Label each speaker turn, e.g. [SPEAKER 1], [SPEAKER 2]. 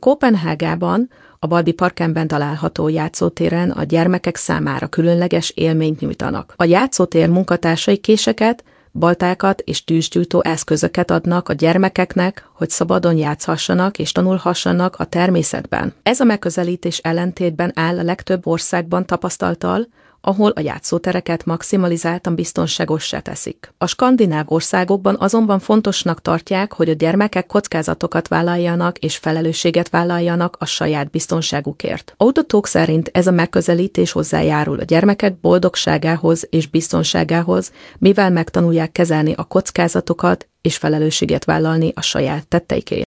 [SPEAKER 1] Koppenhágában, a Barbie Parkenben található játszótéren a gyermekek számára különleges élményt nyújtanak. A játszótér munkatársai késeket, baltákat és tűzgyújtó eszközöket adnak a gyermekeknek, hogy szabadon játszhassanak és tanulhassanak a természetben. Ez a megközelítés ellentétben áll a legtöbb országban tapasztalttal, ahol a játszótereket maximalizáltan biztonságossá teszik. A skandináv országokban azonban fontosnak tartják, hogy a gyermekek kockázatokat vállaljanak és felelősséget vállaljanak a saját biztonságukért. Autotók szerint ez a megközelítés hozzájárul a gyermekek boldogságához és biztonságához, mivel megtanulják kezelni a kockázatokat és felelősséget vállalni a saját tetteikért.